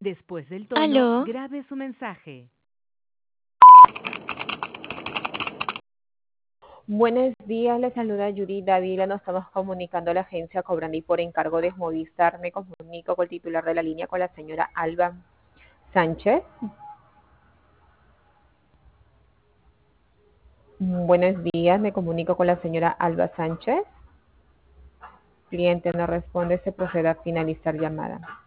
Después del tono, ¿Aló? grabe su mensaje. Buenos días, le saluda Yuri Dávila. Nos estamos comunicando a la agencia Cobrandi por encargo de Movistar. Me comunico con el titular de la línea, con la señora Alba Sánchez. Buenos días, me comunico con la señora Alba Sánchez. Cliente no responde, se procede a finalizar llamada.